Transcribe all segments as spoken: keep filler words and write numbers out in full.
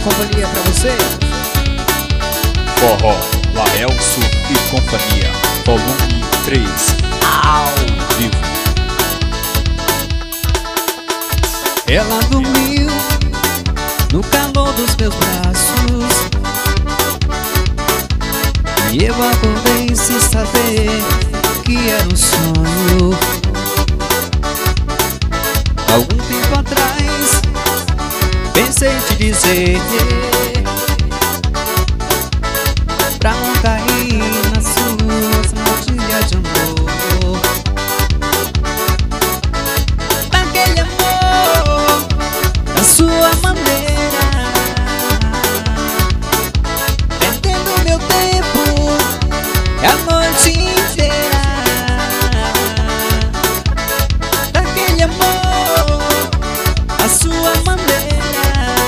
companhia pra você. Forró, Laelso e Companhia, volume três, ao vivo. Ela dormiu no calor dos meus braços e eu acordei sem saber que era um sonho. Algum tempo atrás pensei em te dizer pra não cair nas suas armadilhas de amor. Daquele amor, da sua maneira, perdendo meu tempo e a noite inteira. Daquele amor, da sua maneira,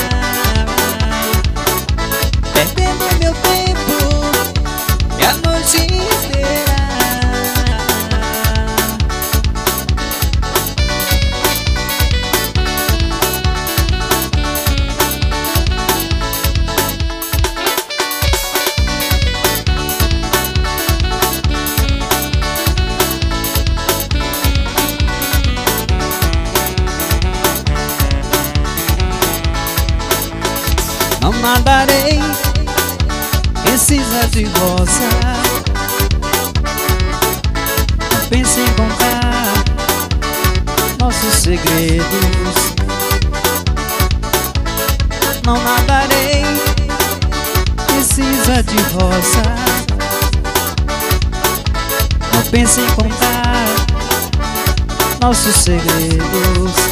perdendo meu tempo e a noite inteira. Não nadarei em cinza de rosa, não pense em contar nossos segredos. Não nadarei em cinza de rosa, não pense em contar nossos segredos.